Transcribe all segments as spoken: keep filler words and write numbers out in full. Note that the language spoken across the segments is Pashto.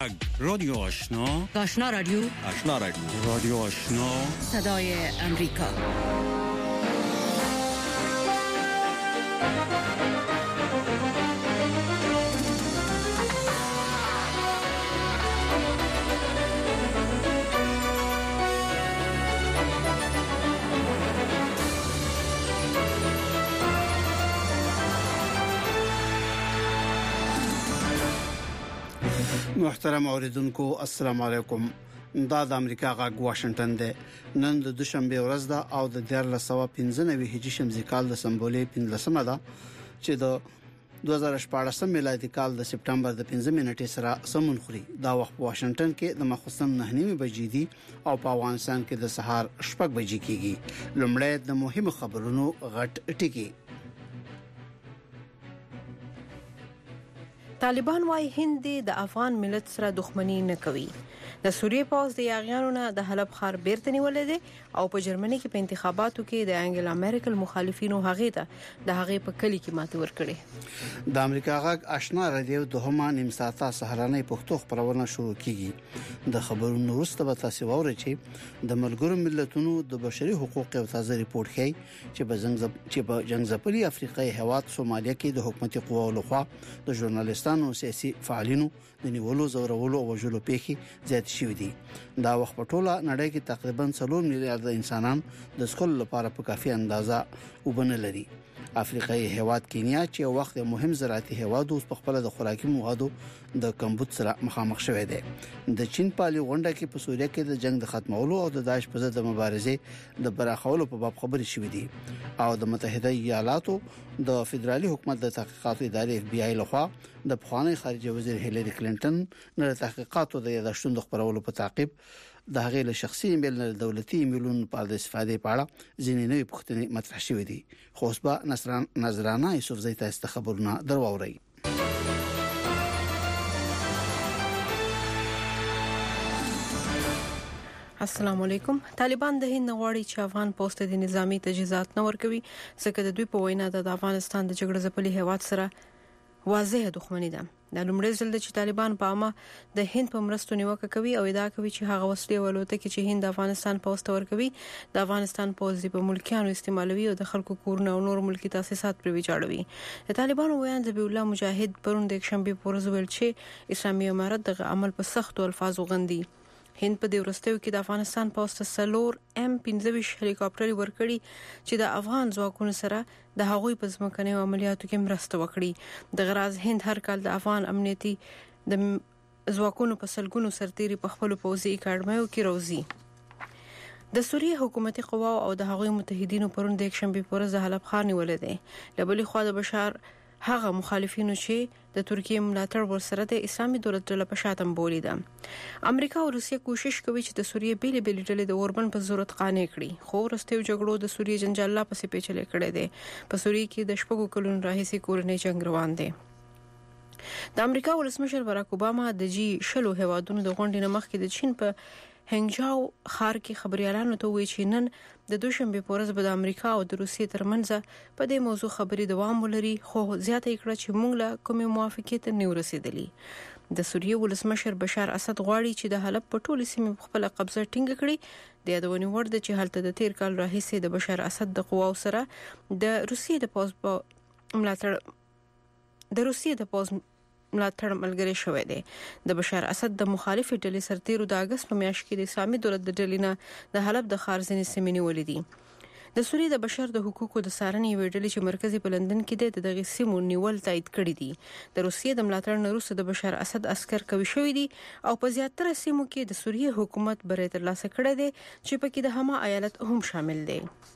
رادیو آشنا آشنا رادیو آشنا رادیو رادیو آشنا صدای امریکا. محترم اوریدونکو السلام علیکم. دا د امریکا غږ واشنگټن دی. نن د دوشنبه ورځ ده او د دیار لسوا پنځه نوي هجری شمسي کال د سمبولې پنځلسمه ده چې د دوه زره شپږ میلادي کال د سپټمبر د پنځه منټې سره سمون خوري. دا وخت په واشنگټن کې د مخصوصن نه نیمه بجې دي او په افغانستان کې د سهار شپږ بجې کېږي. لومړی د مهمو خبرونو غټ ټکی. طالبان وايي هند د افغان ملت سره دښمنی نه کوي. د سوریې پوز د یاغیانو نه د حلب ښار بیرته نیولې دي او په جرمني کې په انتخاباتو کې د انګلا میرکل مخالفینو هغه ته د هغه په کلی کې ماته ورکړي. د امریکا غږ آشنا رادیو دوهمه نیم ساعته سهارنۍ پښتو خبرونه شروع کیږي. د خبرونو وروسته به تاسو واورئ چې د ملګرو ملتونو د بشري حقوقو او تازه ریپورت ښيي چې په جنگ چې په جنگ ځپلي افریقای هواد سومالیا کې د حکومتي قواو لخوا د ژورنالیستانو سیاسي فعالینو د نیولو زورولو او وژلو پیښې زیات شوې دي. دا وخت په ټوله نړۍ کې تقریبا څلور میلیارډ انسانان د سکول لپاره په کافي اندازه وبنه لري. افریقای هواد کینیا چې وخت مهم زراعتي هواد اوس په خپل د خوراکي موادو د کمبود سره مخامخ شوې ده. د چین پالي غونډه کې په سوریه کې د جنگ د ختمولو او د داعش په ضد د مبارزې د براخولو په باب خبرې شوې دي او د متحده ایالاتو د فدرالي حکومت د تحقیقاتو ادارې اف بی آی لخوا د پخوانی خارجه وزیر هیلری کلینټن نه تحقیقاتو د یادښتونو خبرولو په تعقیب د هغې له شخصي ایمیل نه دولتي ایمیلونو په استفادې په اړه ځینې نوې پوښتنې مطرح شوې دي. خوشبه نصران نظرانه یوسف زئی تاسو خبرونه درواوري. السلام علیکم. طالبان د هند غواړي چې افغان پوسټ د نظامی تجهیزات نه ورکوي ځکه د دوی په وینا د افغانستان د جګړې ځپلي هیواد سره واضح دښمنی ده. د لومړي ځل چې طالبان په عامه د هند په مرستو نیوکه کوي او ادعا کوي چې هغه وسلې ولوته چې هند افغانستان پوسټ ورکوي د افغانستان پوز په ملکیانو استعمالوي او د خلکو کورونه او نور ملکی تاسیسات پر ویجاړوي. د طالبانو ویان ذبیح الله مجاهد پرون د شنبه په ورځ ویل چې اسلامي امارت د عمل په سختو الفاظو غندي. هند په دې ورستیو کې د افغانستان پوسټ سلور ام پنځه ویشت هلیکاپټر ورکړي چې د افغان ځواکونو سره د هغوی په ځمکني عملیاتو کې مرسته وکړي. د غراز هند هر کال د افغان امنیتي د ځواکونو په سلګونو سرتيري په خپل پوځي اکاډمیو کې روزي. د سوریې حکومتي قواو او د هغوی متحدینو پرون د شنبه په ورځ د حلب ښار نیولې دي. له بلې خوا د بشار هغه مخالفینو چې د ترکیه ملاتړ ورسره د اسلامي دولت ډله په شاتم بولي ده. امریکا او روسیه کوشش کوي چې د سوریې بیل بیل ډلې د اوربن په ضرورت قانع کړي. خو ورستیو جګړو د سوریې جنجال لا پسې پیچلې کړي دي. په سوریې کې د شپږو کلونو راهیسې کورنۍ جنگ روان دی. د امریکا ولسمشر باراک اوباما د جی شلو هیوادونو د غونډې نه مخکې د چین په هنګجاو ښار کې خبريالانو ته ویل چې نن د دوشنبه په ورځ به د امریکا او د روسیې ترمنځ په دې موضوع خبرې دوام ولري. خو زیاته کړه چې موږ له کومې موافقت نه ورسېدلې. د سوریې ولسمشر بشار اسد غواړي چې د حلب په ټولو سیمو خپل قبضه ټینګ کړي. د یادونې وړ ده چې هلته د تیر کال راهیسې د بشار اسد د قواو سره د روسیې د پوز ملاتړ د روسیې د پوز ملاتړ ملګری شوی دی. د بشار اسد د مخالف ډلې سرتیرو د اگست په میاشت کې د اسلامي دولت د ډلې نه د حلب د ښار ځینې سیمې نیولې دي. د سوریې د بشر د حقوقو د څارنې ویډلې چې مرکزي په لندن کې د دغه سیمو نیول تایید کړی دي. د روسیې د ملاتړ نه وروسته د بشار اسد عسكر کوي شوی دي او په زیاتره سیمو کې د سوریې حکومت بری ترلاسه کړی دی چې پکې د هما ایالت هم شامل دی.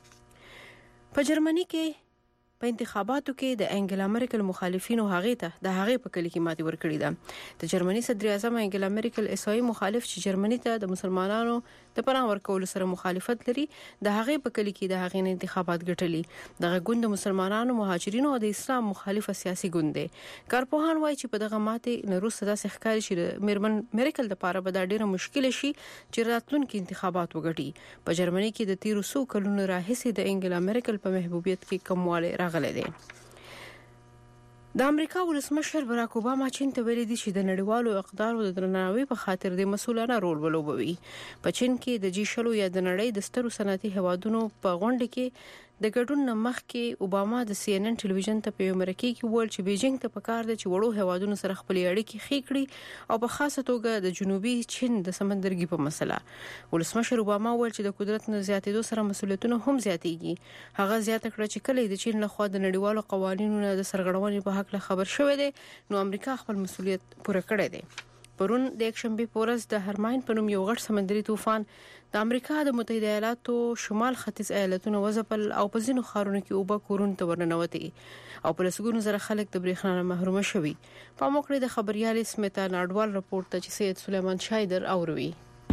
په جرمني کې په انتخاباتو کې د انګلا میرکل مخالفینو هغه ته د هغه په کلی کې ماتې ورکړې ده. د جرمني صدر اعظم انګلا میرکل اسرائیل مخالف چې جرمني ته د مسلمانانو د پناه ورکولو سره مخالفت لري د هغه په کلی کې د هغه انتخابات ګټلي. دغه ګوند مسلمانانو مهاجرینو او د اسلام مخالفه سیاسي ګوند دی. کارپوهان وایي چې په دغه ماتې نه روسه داسې ښکاري چې میرمن میرکل د پاره به دا ډیره مشکل شي چې راتلونکي انتخابات وګټي. په جرمني کې د تیرو سو کلونو راهیسې د انګلا میرکل په محبوبیت کې کمواله راغلی دی. د امریکا ولسمشر براک اوباما چین ته ویلي دي چې د نړیوالو اقدارو د درناوي په خاطر د مسؤلانه رول ولوبوي. په چین کې د جی شلو یا د نړۍ د سترو صنعتي هوادونو په غونډه کې د ګډون مخ کې اوباما د سی ان ان ټلویزیون ته په مرکه کې ویل چې بیجینګ ته پکار دی چې وړو هوادونو سره خپل اړیکې ښې کړي او په خاصه توګه د جنوبي چین د سمندرګي په مسله. ولسمشر اوباما ویل چې د قدرت نه زیاتېدو سره مسؤلیتونه هم زیاتېږي. هغه زیاته کړه چې کله د چین لخوا د نړیوالو قوانینو د سرغړونې په حق له خبر شوې ده نو امریکا خپل مسؤلیت پوره کړی دی. پرون د یکشنبه په ورځ د هرماین په نوم یو غټ سمندري طوفان د امریکا د متحده ایالاتو شمال ختیځ ایالتونو وځپل او په ځینو ښارونو کې اوبه کورونو ته ورننوتي او په لسګونو زره خلک د برېښنا نه محروم شوي. په موقع د خبريال سمیتا ناډوال رپورت ته چې سید سلیمان شایدر اوروي.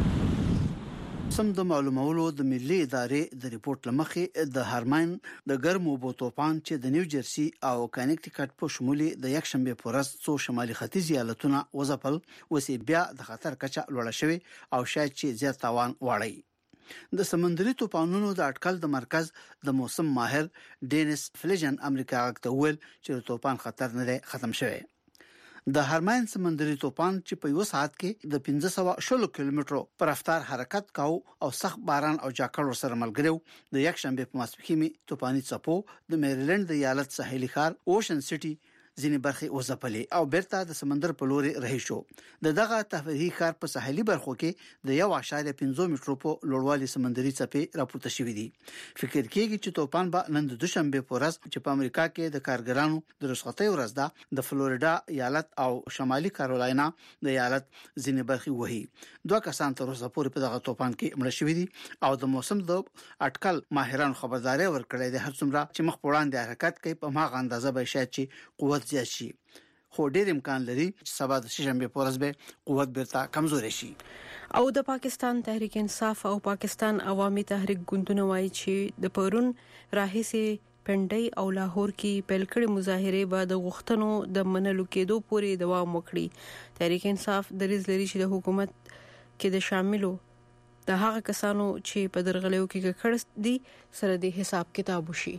سم د معلومولو د ملي ادارې د ریپورت لمخې د هرماین د ګرم اوبو طوفان چې د نیو جرسي او کانیکټیکټ په شمول د یکشنبه په ورځ څو شمالي ختیځ ایالتونه وځپل وسی بیا د خطر کچه لوړه شوی او شاید چې زیات تاوان واړی. د سمندري طوفانونو د اټکل د مرکز د موسم ماهر ډینیس فلیجن امریکا غته ویل چې طوفان خطر نه ختم شوی. د هرماین سمندري طوفان چې په یو ساعت کې د پنځه سوه شل کیلومترو پر رفتار حرکت کاو او سخت باران او جاکړ سره ملګریو د یکشنبه په ماسپښین طوفاني څپو د میریلند د ایالت ساحلي ښار اوشن سټي ځینې برخې وځپلې او بیرته د سمندر په لوري رهي شو. د دغه تفریحي ښار په ساحلي برخو کې د یو اشاریه پنځه مترو په لوړوالي سمندري څپې راپورته شوې دي. فکر کېږي چې طوفان به نن د دوشنبه په ورځ چې په امریکا کې د کارګرانو د رخصتۍ ورځ ده د فلوریډا ایالت او شمالي کارولاینا د ایالت ځینې برخې وهي. دوه کسان تر اوسه پورې په دغه طوفان کې مړ شوي دي او د موسم د اټکل ماهرانو خبرداري ورکړې ده هر څومره چې مخ په وړاندې حرکت کوي په هغه اندازه به شاید چې قوت زیات شي. خو ډېر امکان لري چې سبا د شنبه په ورځ به قوت بیرته کمزوري شي. او د پاکستان تحریک انصاف او پاکستان عوامي تحریک ګوندونه وایي چې د پرون راهیسي پنډي او لاهور کې پیل کړي مظاهره به د غوښتنو د منلو کېدو پورې دوام وکړي. تحریک انصاف دریځ لري چې د حکومت کې د شاملو د هغه کسانو چې په درغلیو کې کړه دي سره د حساب کتاب وشي.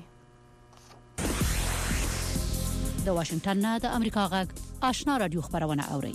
د واشنگټن نه د امریکا غږ آشنا رادیو خبرونه اوري.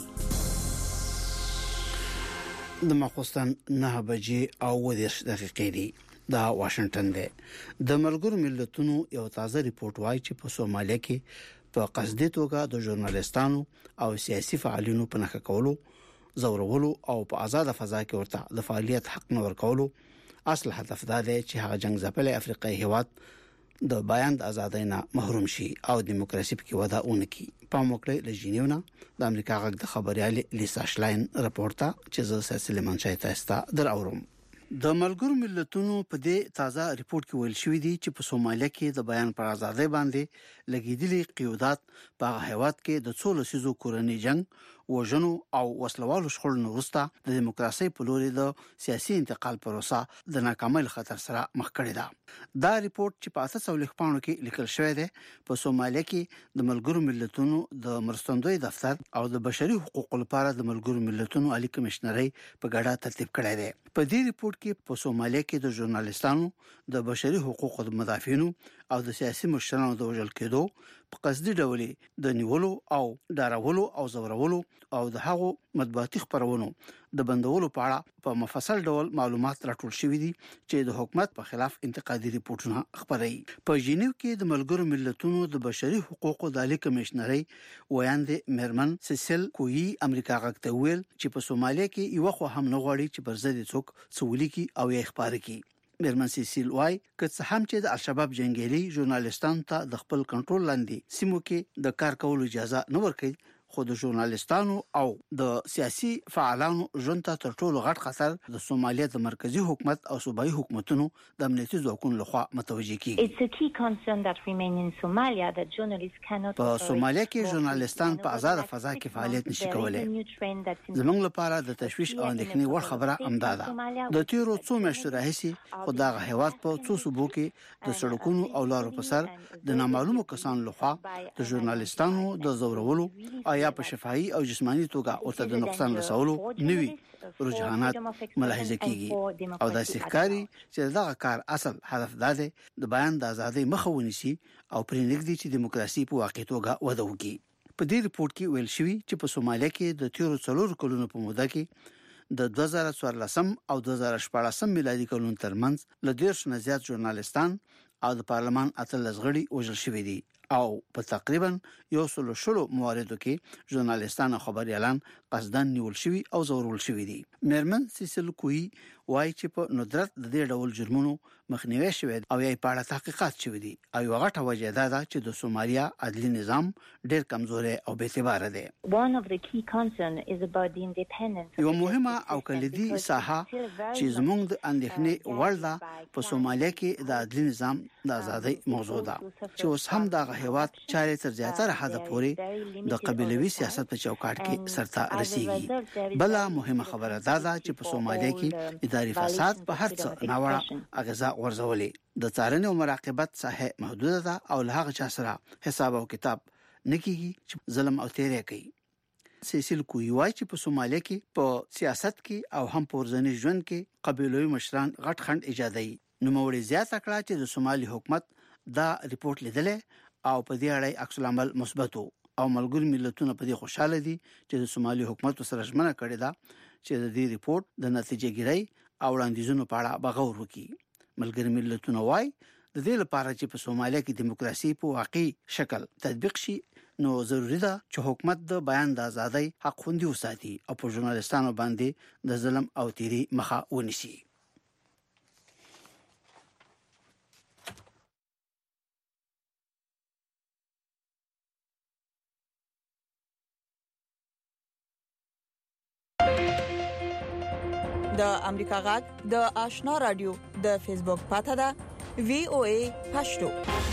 د ماخوستن نه بجې او ودیش دقیقې دي د واشنگټن دی. د ملګرو ملتونو یو تازه ریپورت وايي چې په سومالیا کې په قصدي توګه د ژورنالیستانو او سیاسي فعالینو په نخښه کولو زورولو او په آزاد فضا کې ورته د فعالیت حق نه ورکولو اصل هدف دا دی چې هغه جنگ ځپلې افریقای هیواد د بیان د ازادۍ نه محروم شي او دیموکراسي په وده اونکي. په موقع له جنیونا د امریکا غږ د خبريال لیسا شلاین رپورټه چې زه سلیمان شای تاسو در اورم. د ملګرو ملتونو په دې تازه ریپورت کې ویل شوی دی چې په سومالیا کې د بیان پر ازادۍ باندې لګیدلي قیودات په هیواد کې د څو لسیزو کورنۍ جنگ وژنو او وسلوالو شخړو وروسته د دیموکراسي په لوري د سیاسي انتقال پروسه د ناکامۍ خطر سره مخ کړی ده. دا ریپورت چې په اساس لیکپاڼو کې لیکل شوی دی په سومالیا کې د ملګرو ملتونو د مرستندوی دفتر او د بشري حقوقو لپاره د ملګرو ملتونو عالی کمشنري په ګډه ترتیب کړی دی. په دې ریپورت کې په سومالیا کې د ژورنالیستانو د بشري حقوقو د مدافعینو او د سیاسي مشرانو د وژل کېدو په قصدي ډول د نیولو او ډارولو او زورولو او د هغو مطبوعاتي خبرونو د بندولو په اړه په مفصل ډول معلومات راټول شوي دي چې د حکومت په خلاف انتقادي ریپورتونه خبري. په جنیو کې د ملګرو ملتونو د بشري حقوقو د عالی کمشنري ویاندې مرمن سیسل کوي امریکا غږ ته ویل چې په سومالیا کې یو خو هم نه غواړي چې پر ضد څوک سولې کی او یې خبري کی. مرمن سیسل وای که څه هم چې د الشباب جنگیالي ژورنالیستانو ته د خپل کنټرول لاندې سیمو کې د کار کولو اجازه نه ورکړي خو د ژورنالیستانو او د سیاسي فعالانو ژوند ته تر ټولو غټ خطر د سومالیا د مرکزی حکومت او صوبایي حکومتونو د امنیتي ځواکونو لخوا متوجه کیږي. په سومالیا کې ژورنالیستان په آزاد فضا کې فعالیت نشي کولای. زموږ لپاره د تشویش او اندېښنې وړ خبره امدا ده. د تیرو څو میاشتو راهیسي خدای هیواد په څو صوبو کې د سړکونو او لارو په سر د نامعلومو کسانو لخوا د ژورنالیستانو د زورولو یا په شفاهي او جسمانی توګه او ته د نقصان رسولو نوي رجحانات ملاحظه کیږي او د سحکاري چې دغه کار اصل هدف دا دی د بیان د ازادۍ مخه ونیسي او پرې نګدي چې دیموکراسي په واقع توګه وده وکړي. په دې ریپورت کې ویل شوی چې په سومالیا کې د تیرو څلور کلونو په موده کې د دوه زره څوارلسم او دوه زره شپاړسم میلادي کلونو ترمنځ ل ډیر شنه زیات ژورنالستان او د پارلمان اتلس غړي وژل شوي دي او په تقریبا یو سل شلو مواردو کې ژورنالستان او خبريالان قصدن نیول شوي او زورول شوي دي. مېرمن سیسل کوي وایي چې په ندرت د دې ډول جرمونو مخنیوي شوی او یې په اړه تحقیقات شوي دي او یو غټه وجه دا ده چې د سومالیا عدلي نظام ډېر کمزوري او بې اعتبار دی. یو مهمه او کلیدي ساحه چې زموږ د اندېښنې وړ ده په سومالیا کې د عدلي نظام د ازادۍ موضوع ده چې اوس هم د هیواد چارې تر زیاتره حد پورې د قبيلوي سیاست په چوکاټ کې سرته رسیږي. بل مهمه خبره ده چې په سومالیا کې اداري فساد په هر څه ناوړه اغیزه ورزولې. د څارنې او مراقبت ساحه محدوده ده او له هغه چا سره حساب او کتاب نکېږي چې ظلم او تیری کوي. سیسل کوي وایي چې په سومالیا کې په سیاست کې او هم په ورځني ژوند کې قبيلوي مشران غټ خند ایجادوي. نو موري زیات کړه چې د سومالي حکومت دا ریپورت لیدلې او په دې اړه عکس العمل مثبت او ملګری ملتونه په دې خوشاله دي چې د سومالي حکومت سره ژمنه کړې ده چې د دې ریپورت د نتیجې ګیري او وړاندیزونو په اړه بغور وکړي. ملګری ملتونه وايي د دې لپاره چې په سومالیا کې دیموکراسي په واقعي شکل تطبیق شي نو ضروری ده چې حکومت د بیان د ازادۍ حق خوندي وساتي او په ژورنالستانو باندې د ظلم او تیری مخه ونیسي. د امریکا غږ د آشنا رادیو د فیسبوک پاته ده وی او ای پښتو.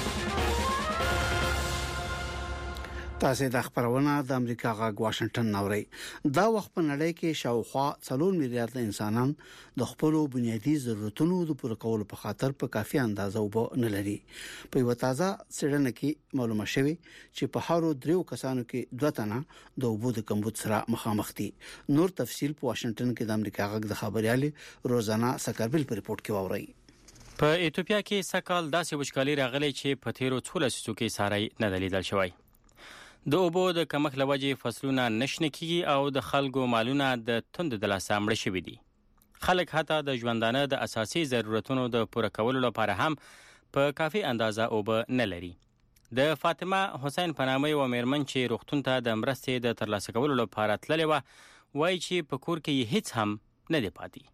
تاسو د خبرونه د امریکا غږ واشنگټن نوري. دا وخت په نړۍ کې شاوخوا څلور میلیارډ انسانان د خپل بنیادی ضرورتونو د پوره کولو په خاطر په کافي اندازه وب نه لري. په یو تازه څېړنه کې معلومه شوه چې په هارو دریو کسانو کې دوه تنه د وبو د کمبود سره مخامخ دي. نور تفصيل په واشنگټن کې د امریکا غږ د خبريالي روزانا سکربل په ریپورت کې ووري. په ایتوپیا کې سکهال داسې وچکالي راغلي چې په تیرو څو لسیزو کې ساري نه دلیدل شوی. د اوبو د کمښت لوجې فصلونه نشنه کیږي او د خلکو مالونه د توند د لاسه مړ شوي دي. خلک حتی د ژوندانه د اساسي ضرورتونو د پوره کولو لپاره هم په کافي اندازه اوبه نه لري. د فاطمه حسین پنامه و میرمن چې روغتون ته د مرستې د ترلاسه کولو لپاره تللې و وایي چې په کور کې هیڅ هم نه دی پاتې.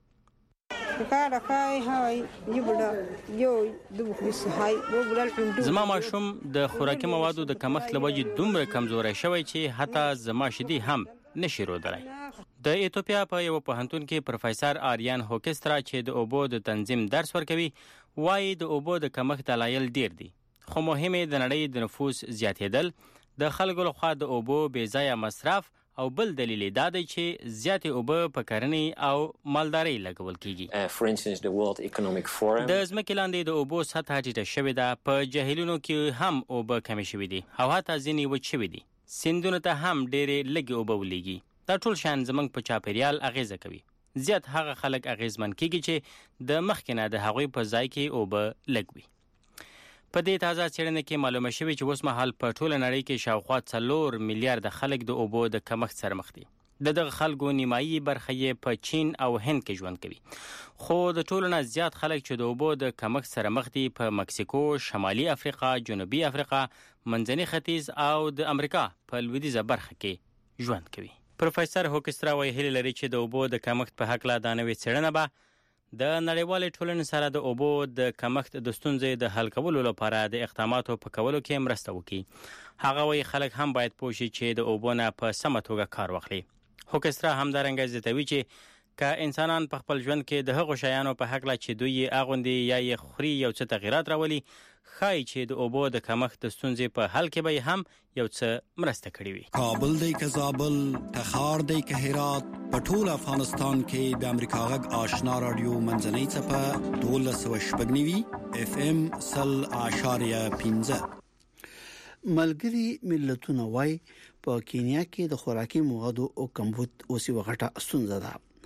زما ماشوم د خوراکي موادو د کمښت لوجې دومره کمزوري شوی چې حتی زما شیدې هم نشي رودلای. د ایتوپیا په یو پوهنتون کې پروفیسور آریان هوکسترا چې د اوبو د تنظیم درس ورکوي وایي د اوبو د کمښت دلایل ډیر دي، خو مهمه د نړۍ د نفوس زیاتېدل، د خلکو لخوا د اوبو بې ځایه مصرف او بل دلیل دا دی چې زیاتې اوبه په کرنې او مالدارۍ لګول کیږي. د ځمکې لاندې د اوبو سطح ټیټه شوې ده، په جهیلونو کې هم اوبه کمې شوې دي او حتی ځینې وچ شوې دي. سیندونو ته هم ډېرې لږې اوبه ولېږي. دا ټول شیان زموږ په چاپیریال اغیزه کوي. زیات هغه خلک اغیزمن کیږي چې د مخکې نه د هغوی په ځای کې اوبه لږ وي. په دې تازه څېړنه کې معلومه شوې چې اوس مهال په ټوله نړۍ کې شاوخوا څلور میلیارډ خلک د اوبو د کمښت سره مخ دي. د دغه خلکو نیمایي برخه یې په چین او هند کې ژوند کوي. خو د ټولو نه زیات خلک چې د اوبو د کمښت سره مخ دي په مکسیکو، شمالي افریقا، جنوبي افریقا، منځني ختیځ او د امریکا په لویدیځه برخه کې ژوند کوي. پروفیسور هوکسترا وایي هیله لري چې د اوبو د کمښت په هکله دا نوې څېړنه به د نړیوالې ټولنې سره د اوبو د کمښت د ستونزې د حل کولو لپاره د اقداماتو په کولو کې مرسته وکړي. هغه وایي خلک هم باید پوه شي چې د اوبو نه په سمه توګه کار واخلي. هوکسترا همدارنګه زیاتوي چې که انسانان په خپل ژوند کې د هغو شیانو په هکله چې دوی یې اغوندي یا یې خوري یو څه تغیرات راولي، ښایي چې د اوبو د کمښت د ستونزې په حل کې به هم یو څه مرسته کړې وي. کابل دی که زابل، تخار دی که هرات، په ټول افغانستان کې د امریکا غږ آشنا رادیو منځنۍ څپه دولس سوه شپږ نوي اف ام سل اعشاریه پنځه. ملګري ملتونه وايي په کینیا کې د خوراکي موادو او کمبود اوسې وغټه ستونزه ده.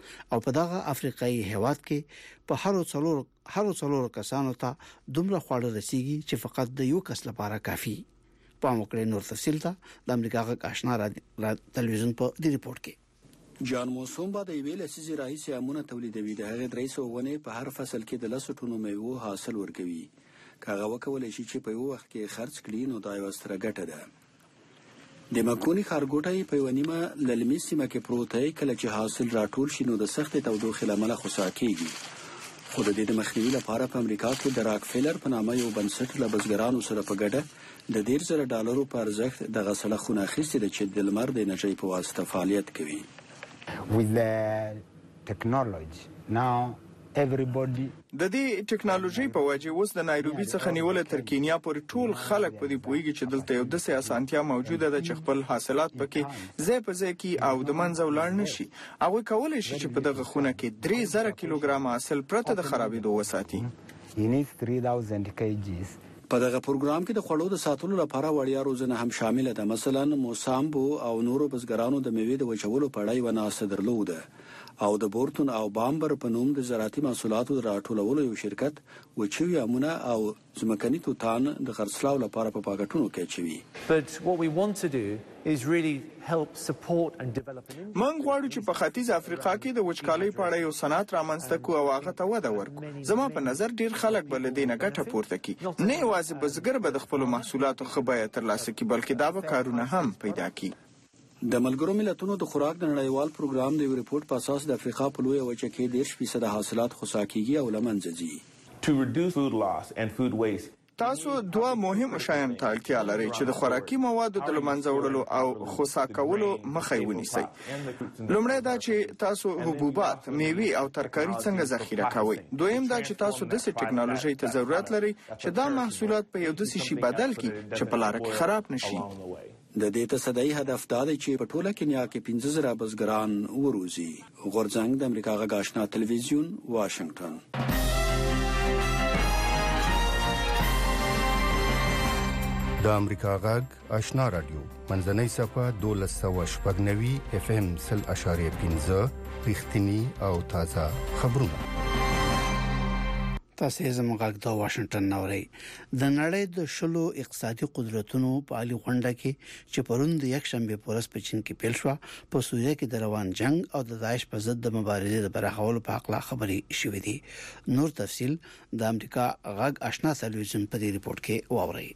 او په دغه افریقایي هیواد کې په هر څلور هر څلور کسانو ته دومره خواړه رسیږي چې فقط د یو کس لپاره کافي. په موکړې نور تفصیل ته د امریکا غږ آشنا را ټلویزیون په دې ریپورت کې جان موسومبا د ویل لسیزي رئیس امونه تولیدوي د هغه درې سوه ونه په هر فصل کې د لسو ټنو میوه حاصل ورکوي. کاغه وکولای شي چې په یو وخت کې خرڅ کړي نو دا یو ستره ګټه ده. د مکونی خارګوټي په ونیمه للمي سیمه کې پروت دی. کله چې حاصل راټول شي نو د سخت تودوخې لامل خصا کیږي. خو د دې د مخنیوي لپاره په امریکا کې د راکفیلر په نامه یو بنسټ له بزګرانو سره په ګډه د ډیر زره ډالرو په ارزښت د غسله خونه اخیستې ده چې د لمر د انرژي په واسطه فعالیت کوي. With the technology now everybody د دې ټکنالوژي په وجه اوس د نایروبي څخه نیول تر کینیا پورې ټول خلک په دې پوهیږي چې دلته یو داسې اسانتیا موجوده ده چې خپل حاصلات پکې ځای په ځای کې او د منځ ولاړ نشي. هغه کولای شي چې په دغه خونه کې درې زره کیلوګرام حاصل پرته د خرابېدو وساتي. you need three thousand kilograms. په دغه پروګرام کې د خوړو د ساتلو لپاره وړیا روزنه هم شامل ده. مثلا موسامبو او نورو بزګرانو د میوې د وچولو په اړه یو ناسه درلوده او د بورتون او بامبر په نوم د زراعتي محصولاتو د راټولولو یو شرکت وچوي امونه او ځمکني توتان د خرڅلاو لپاره په پاکټونو کې اچوي. But what we want to do is really help support and develop an industry. موږ غواړو چې په ختیځ افریقا کې د وچکالۍ په اړه یو صنعت رامنځته کړو او هغه ته وده ورکړو. زما په نظر ډیر خلک به له دې نه ګټه پورته کړي. نه یوازې بزګر به د خپلو محصولاتو ښه بیه ترلاسه کړي بلکې دا به کارونه هم پیدا کړي. د ملګرو ملتونو د خوراک د نړیوال پروګرام د یو ریپورت په اساس د افریقا په لویه وچه کې ډېر فیصد حاصلات خصا کیږي او له منځه ځي. To reduce food loss and food waste. تاسو دوه مهم شیان ته اړتیا لرئ چې د خوراکي موادو د له منځه وړلو او خصا کولو مخه ونیسئ. لومړی دا چې تاسو حبوبات، میوې او ترکاري څنګه ذخیره کوئ. دویم دا چې تاسو داسې ټکنالوژي ته ضرورت لرئ چې دا محصولات په یو داسې شي بدل کړي چې په لاره کې خراب نشي. د دې تصدیي هدف دا دی چې په ټوله کینیا کې پنځه زره بزګران وروزي. غورځنګ د امریکا غږ آشنا ټلویزیون واشنگټن. د امریکا غږ آشنا رادیو منځنۍ صفه دولس سوه شپږ نوي اف ام سل اشاریه پنځه رښتینی او تازه خبرونه. تاسو زموږ غږ د واشنگټن نوري. د نړۍ د شلو اقتصادي قدرتونو په عالی غونډه کې چې پرون د یک شنبه پورس په چین کې پیل شو په سوریه کې د روان جنگ او د داعش په ضد د مبارزې د برخولو په اړه خبرې شوې دي. نور تفصيل د امریکا غږ آشنا ټلویزیون په دې ریپورت کې واورئ.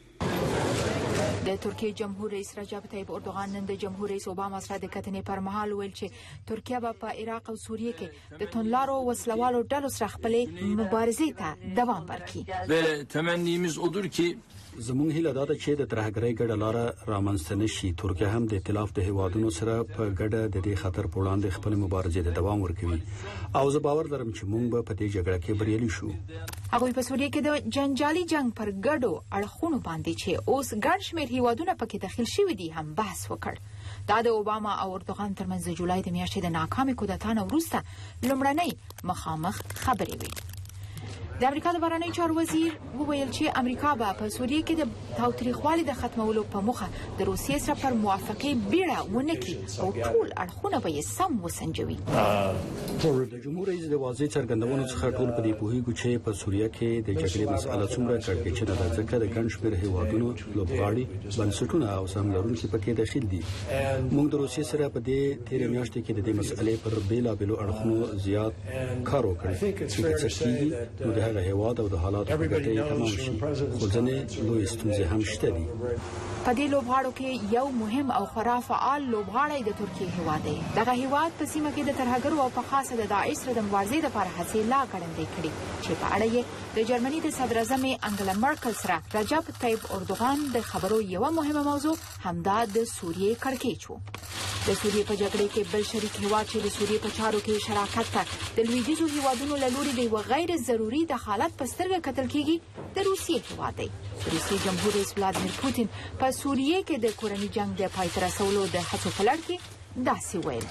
د ترکیه جمهور رئیس رجب طیب اردوغان نن د جمهور رئیس اوباما سره د کتنې پر مهال ویل چې ترکیه به په عراق او سوریه کې د تونلارو وسلوالو ډلو سره خپل مبارزې ته دوام ورکړي. و تمنیمز odur ki زموږ هیله دا ده چې د ترهګرۍ ګډه لاره رامنځته نشي. ترکیه هم د ائتلاف د هیوادونو سره په ګډه د دې خطر په وړاندې خپل مبارزې ته دوام ورکوي او زه باور لرم چې موږ به په دې جګړه کې بریالي شو. هغوی په سوریه کې د جنجالي جنگ پر ګډو اړخونو باندې چې اوس ګڼ شمېر هیوادونه پکې داخل شوي دي هم بحث وکړ. دا د اوباما او اردوغان ترمنځ د جولای د میاشتې د ناکامې کودتا نه وروسته لومړنۍ مخامخ خبرې وې. د امریکا د بهرنیو چارو وزیر وویل چې امریکا به په سوریه کې د تاوتریخوالي د ختمولو په موخه د روسیې سره پر موافقې بیړه ونه کړي او ټول اړخونه به یې سم وسنجوي. د جمهور رئیس د واضح څرګندونو څخه ټول په دې پوهیږي چې په سوریه کې د جګړې مسأله څومره کړکېچنه ده ځکه د ګڼ شمېر هیوادونو لوبغاړي بنسټونه او سهم لرونکي پکې داخل دي. موږ د روسیې سره په دې تیر میاشت کې د دې مسألې پر بیلابېلو اړخونو زیات کار وکړ چې څه کېږي نو هغه هیواد او د حالاتو په ګټه تمام شي. خو ځنې لوی ستونزې هم شته دي. په دې لوبغاړو کې یو مهم او خورا فعال لوبغاړی د ترکیه هیواد دی. دغه هیواد په سیمه کې د ترهګرو او په خاصه د داعش سره د مبارزې لپاره هڅې لا ګړندۍ کړې چې په اړه یې د جرمني د صدر اعظم انګلا مرکل سره رجب طیب اردوغان د خبرو یو مهمه موضوع همدا د سوریې کړکېچ و. د سوریې په جګړه کې بل شریک هیواد چې د سوریې په چارو کې شراکت ته د لویدیځو هیوادونو له لوري د یو غیر ضروري دخالت په سترګه کتل کیږي د روسیې هیواد دی. روسیې جمهور رئیس ولادیمیر پوتین په سوریې کې د کورني جنگ د پای ته رسولو د هڅو په لړ کې داسې ویل.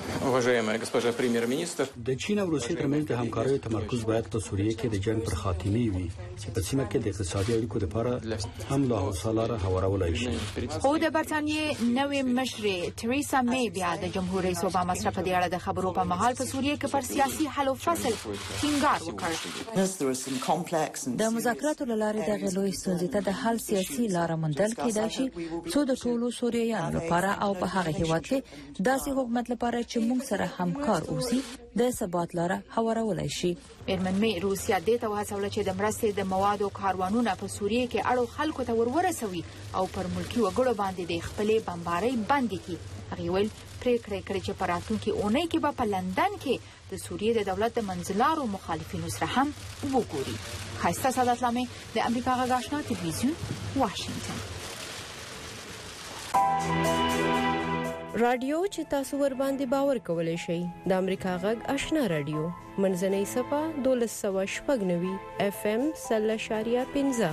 د چین او روسیې ترمنځ د همکارۍ تمرکز باید په سوریه کې د جنگ پر خاتمه وي چې په سیمه کې د اقتصادي اړیکو لپاره هم لا حوصله هوارولای شي. خو د برتانیې نوې مشرې تریسا می بیا د جمهور رئیس اوباما سره په دې اړه د خبرو په مهال په سوریه کې پر سیاسي حل او فصل ټینګار وکړ. د مذاکراتو لاره د غلوي ستونزې ته د حل سیاسي لار موندل کېدای شي څو د ټولو سوریایانو لپاره او په هغه هیواد کې داسې حکومت لپاره چې موږ سره همکار اوسي د ثبات لاره هوارولای شي. میرمن می روسیا د ته وهڅول چې د مرستې د موادو کاروانونه په سوریه کې اړو خلکو ته ورورسوي او پر ملکی وګړو باندې د خپلې بمبارۍ باندې کی. هغه ویل پریکړه کړې چې په راتلونکي اونۍ کې به په لندن کې د سوریې د دولت د منځلارو مخالفینو سره هم وګوري. خایسته سعادت لامه د امریکا غږ آشنا تلویزیون واشنگټن. رادیو چې تاسو ور باندې باور کولای شئ د امریکا غږ آشنا رادیو منځنۍ صفه دولس سوه شپږ نوي اف ام سل شاریه پنځه.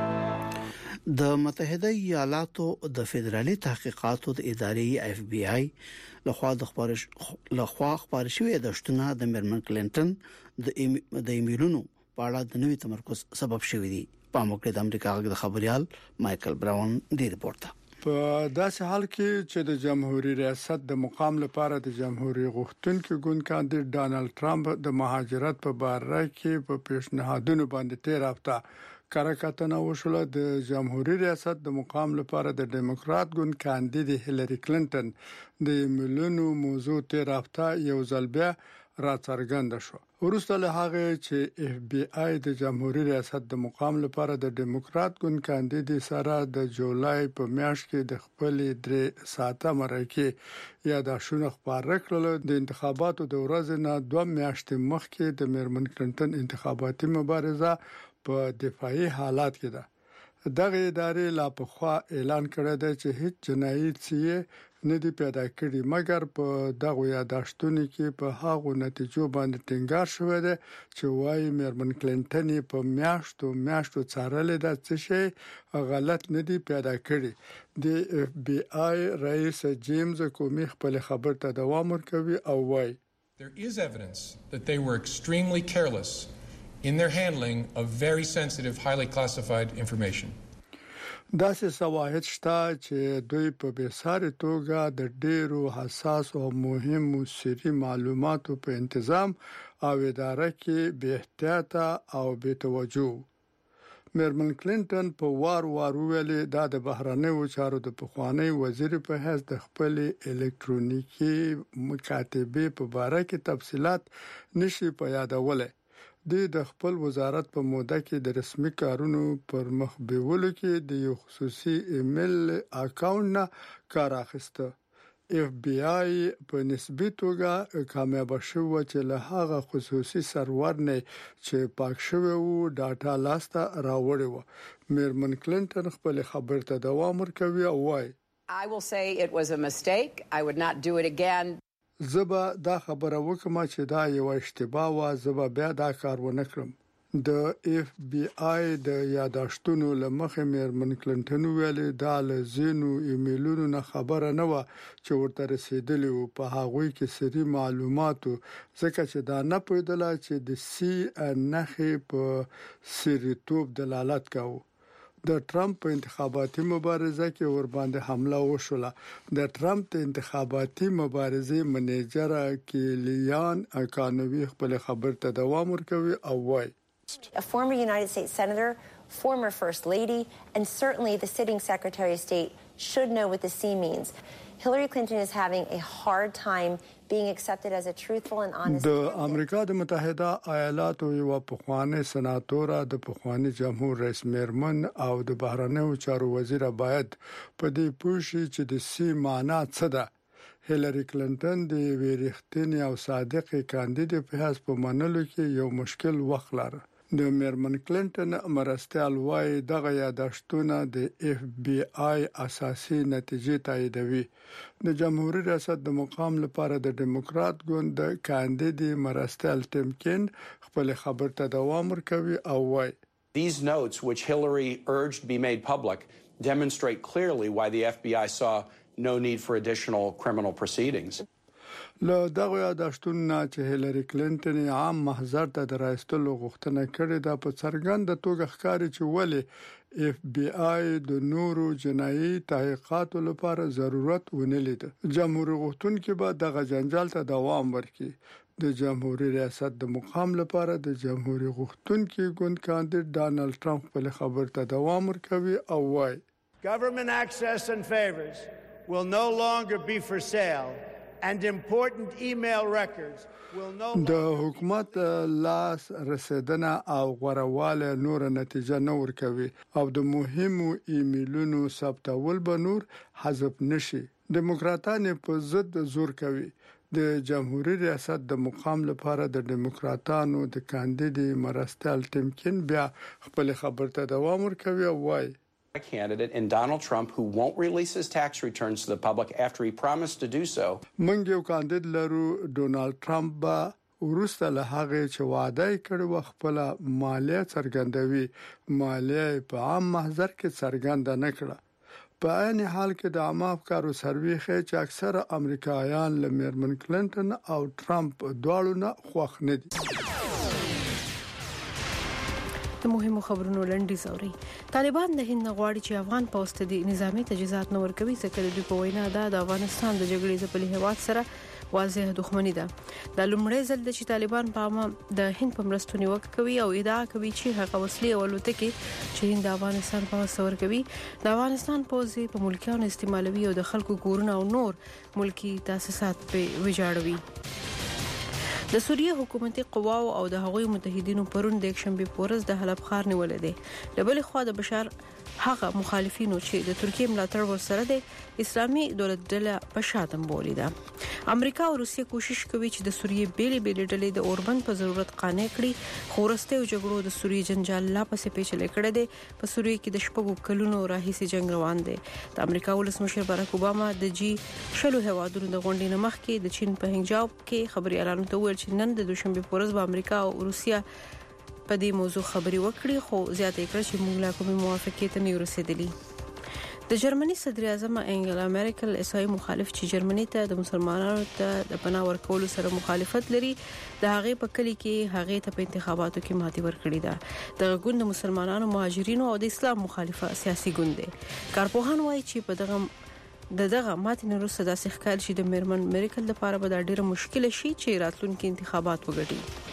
د متحده ایالاتو د فدرالي تحقیقاتو د ادارې اف بی آی لخوا د خبرش لخوا خبر شوې د شتونه د میرمن کلینټن د د ایمیلونو په اړه د نوې تمرکز سبب شوې دي. په موقع د امریکا غږ د خبريال مايكل براون دی رپورت. په داسې حال کې چې د جمهوریت ریاست د مقام لپاره د جمهوریت غوښتونکو ګوند کاندید ډانلډ ټرمپ د مهاجرت په اړه کې په پیشنهادونو باندې تیر هفته کارکاتنه وشوله. د جمهوریت ریاست د مقام لپاره د ډیموکرات ګوند کاندید هیلری کلینټن د ملونو موضوع تیر هفته یو ځل بیا راڅرګند شو. ورسته له هغه چې اف بی آی د جمهوریت ریاست د مقام لپاره د ډیموکرات ګوند کاندید سره د جولای په میاشت کې د خپل درې ساعته مرکه یادښتونه خبره کړل. د انتخاباتو د ورځې نه دوه میاشتې مخکې د میرمن کلینټن انتخاباتي مبارزه په دفاعي حالات کې ده. دغه ادارې لا پخوا اعلان کړی دی چې هیڅ جنایي څه نه دی پیدا کړی، مګر په دغه یادښتونو کې په هغو نتیجو باندې ټینګار شوی دی چې وايي میرمن کلینټن په میاشتو میاشتو څارلې ده چې شی غلط نه دی پیدا کړی. د اف بی آی رئیس جیمز کومي خپل خبر ته دوام ورکوي او وايي There is evidence that they were extremely careless in their handling of very sensitive, highly classified information. داسې شواهد شته چې دوی په بېساري توګه د ډېرو حساس او مهمو سری معلوماتو په تنظیم او اداره کې بې احتیاطه او بې توجه. میرمن کلینټن په وار وار ویلي دا د بهرنیو چارو د پخوانی وزیر په حیث د خپل الکترونیکي مکاتبه په اړه کې تفصيلات نشي په یادولای. د خپل وزارت په موده کې د رسمي کارونو پر مخ بیولو کې د یو خصوصي ایمیل اکاونټ نه کار اخیسته. اف بی آی په نسبی توګه کامیاب شو چې له هغه خصوصي سرور نه چې پاک شوی وو ډاټا لاسته راوړی و. میرمن کلینټن خپل خبر ته دوام ورکوي او وايي I will say it was a mistake. I would not do it again. زبا دا خبره وکم چې دا یو اشتباه و، زبا بیا دا کار ونه کړم. د اف بی آی د یادښتونو لمخې میرمن کلینټن ویلي دا له زینو ایمیلونو نه خبره نه و چې ورته رسیدلی و. په هغوی کې سری معلوماتو ځکه چې دا نه پوهیدله چې د سی نخې په سریتوب دلالت کوي. د ټرمپ په انتخاباتي مبارزه کې ور باندې حمله وشوله. د ټرمپ د انتخاباتي مبارزې منیجر کیلیان اکانوي خپل خبر ته دوام ورکوي او وايي A former United States Senator, former First Lady, and certainly the sitting Secretary of State should know what the C means. Hillary Clinton is having a hard time being accepted as a truthful and honest د امریکا د متحده ایالاتو یو پخوانی سناتوره د پخوانی جمهور رئیس میرمن او د بهرنیو چارو وزیر باید په دې پوښي چې د سی معنا څه ده. هیلری کلینټن د ویریختنی او صادق کاندید په حساب په منلو کې یو مشکل وخت لري. د میرمن کلینټن مرستیال وايي دغه یادښتونه د اف بی آی اساسي نتیجې تاییدوي. د جمهوریت ریاست د مقام لپاره د ډیموکرات ګوند د کاندید مرستیال ټیم کین خپل خبر ته دوام ورکوي او وايي These notes which Hillary urged be made public demonstrate clearly why the F B I saw no need for additional criminal proceedings. له دغه یادښتونو چې هیلری کلینټن عام محضر ته د راستلو غوښتنه کړې ده په څرګنده توګه ښکاري چې ولې اف بی آی د نورو جنایي تحقیقاتو لپاره ضرورت ونه لید. جمهوریت غوښتونکي به دغه جنجال ته دوام ورکړي. د جمهوریت ریاست د مقام لپاره د جمهوریت غوښتونکي ګوند کاندید ډانلډ ټرمپ په خبر ته دوام ورکوي او وايي Government access and favors will no longer be for sale and important email records will no longer د حکومت لاس رسیدنه او غوړواله نور نتیجه نه ورکوي او د مهمو ایمیلونو ثبتول به نور حذف نشي. دیموکراتان په ضد زور کوي. د جمهوریت ریاست د مقام لپاره د دیموکراتانو د کاندید مرستل ټیمکن بیا خپل خبر ته دوام ورکوي او وايي candidate in Donald Trump who won't release his tax returns to the public after he promised to do so. موږ یو کاندید لرو ډونالد ټرمپ با ورسته له هغه چې وعده کړی و خپل مالیه څرګندوي. مالیه په عام محضر کې څرګنده نه کړه. په عین حال کې د عامه افکارو سروې ښيي چې اکثره امریکایان له میرمن کلینټن او ټرمپ دواړو نه خوښ نه دي. د مهمو خبرونو لنډیز اوري. طالبان د هند غواړي چې افغان پوځ ته د نظامی تجهیزات نور کوي ځکه د دوی په وینا دا د افغانستان د جګړې ځپلي هیواد سره واضح دښمنی ده. د لومړي ځل چې طالبان په عامه د هند په مرستو نیوکه کوي او ادعا کوي چې هغه وسلې او الوتکې چې هند د افغانستان په وسور کوي د افغانستان پوځ په ملکیانو استعمالوي او د خلکو کورونه او نور ملکی تاسیسات په ویجاړوي. د سوریه حکومتي قواو او د هغوی متحدینو پرون د یکشنبه پورز د حلب ښار نیولې دي. د بل خوا د بشار هغه مخالفینو چې د ترکیه ملاتړ ورسره د اسلامي دولت ډله په شاتم بولی ده. امریکا او روسیه کوشش کوي چې د سوریه بیلې بیلې ډلې د اوربند په ضرورت قانع کړي. خو ورسته جګړو د سوریه جنجال لا پسې پیچلې کړې ده. په سوریه کې د شپږو کلونو راهیسې جنگ روان دی. د امریکا ولسمشر باراک اوباما د جی شلو هیوادونو د غونډې نه مخکې د چین په هنګجاو کې خبري اعلان وکړ چې نن د دوشنبه پورز به امریکا او روسیه په دې موضوع خبري وکړي. خو زیاته کړ چې موږ لا کومه موافقه ته نه رسیدلی. د جرمني صدر اعظم انګلا مارکل اسای مخالف چې جرمني ته د مسلمانانو ته د پناه ورکولو سره مخالفت لري د هغه په کلی کې هغه ته په انتخاباتو کې ماتې ورکړې ده. د ګوند مسلمانانو مهاجرینو او د اسلام مخالفه سیاسي ګوند دی. کارپوهان وایي چې په دغه د دغه ماتې نه وروسته داسې ښکاري چې د میرمن مارکل لپاره به دا ډیره مشکل شي چې راتلونکي انتخابات وګټي.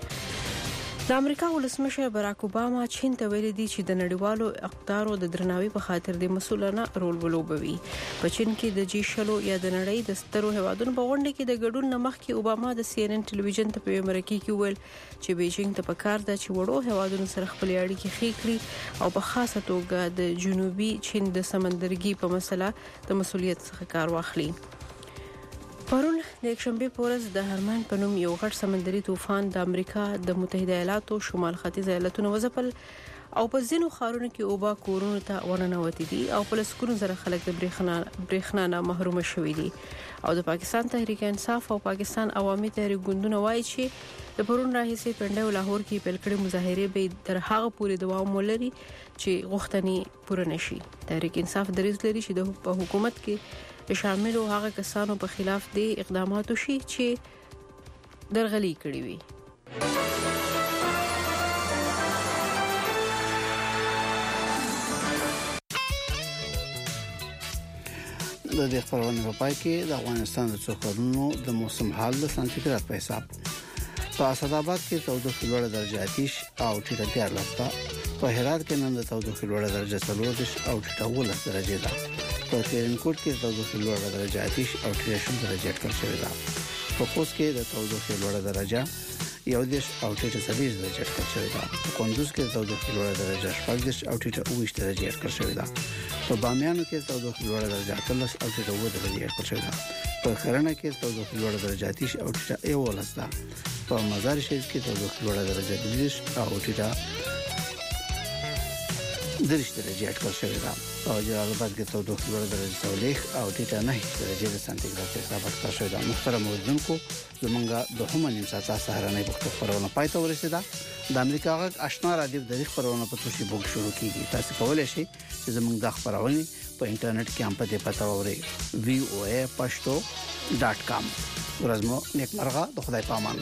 د امریکا ولسمشر باراک اوباما چین ته ویلي دي چې د نړیوالو اقدارو د درناوي په خاطر د مسؤلانه رول ولوبوي. په چین کې د جی شلو یا د نړۍ د سترو هیوادونو په غونډه کې د ګډون نمخ کې اوباما د سی ان ان ټلویزیون ته په امریکا کې ویل چې بیجینګ ته پکار ده چې وړو هیوادونو سره خپل اړیکې ښې کړي او په خاصه توګه د جنوبي چین د سمندرګي په مسله د مسؤلیت څخه کار واخلي. پرون د یکشنبه پورز د هرمان په نوم یو غټ سمندري طوفان د امریکا د متحده ایالاتو شمال ختیځ ایالتونو وځپل او په ځینو ښارونو کې اوبه کورونو ته ورننوتي دي او په لسګونو زره خلک د برېښنا برېښنا نه محروم شوي دي. او د پاکستان تحریک انصاف او پاکستان عوامي تحریک ګوندونه وایي چې د پرون راهیسې پنډه او لاهور کې پیل کړي مظاهره به تر هغه پورې دوام ولري چې غوښتنې پوره نشي. تحریک انصاف دریځ لري چې د حکومت کې شامل او هغه کسانو په خلاف دي اقدامات وشي چې درغلي کړی وي. د دې خبرونه په پای کې د افغانستان د څوکړونو د موسم حال د سانتیګراد په حساب په اسداباد کې تودوخه لوړه درجه آتش او ټیټه دیار لسته. په هرات کې نن د تودوخه لوړه درجه څلور او ټیټه ولس درجه ده. په ترینکوټ کې د تودوخه لوړه درجه آتش او ټیټه شل درجه اټکل شوې ده. په خوست کې د تودوخه لوړه درجه یو دیش او ټیټه څلور درجه اټکل شوې ده. په کندوز کې د تودوخه لوړه درجه شپږ دیش او ټیټه اووه درجه اټکل شوې ده. په بامیانو کې تودوخه لوړه درجه اتلس او ټیټه اووه درجه اټکل شوې ده. په خرنه کې تودوخه لوړه درجه آتش او ټیټه یوولس ده. په مزار شریف کې تودوخه لوړه درجه دوه او ټیټه درش درجه اټکل شوې ده. او جلال آباد کې تودوخه لوړه درجه څلور او ټیټه نه درجه د سانتیګراد په حساب اټکل شوې ده. محترم اوریدونکو زمونږه د هم نیم ساعته سهارنۍ وخت خبرونه پای ته ورسیده. د امریکا غږ آشنا رادیو د خبرونو په توشي بوګ شروع کیږي. تاسو کولای شئ چې زمونږ د خبرونه په انټرنیټ کې هم په دې پتا ووري وی او ای پښتو ډاټ کام ورځمو نیکمرغه د خدای پامان.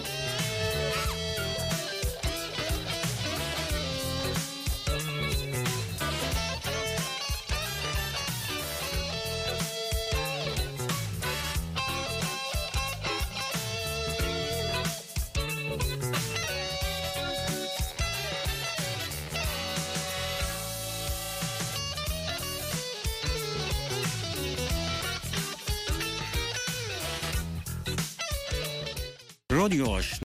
رادیو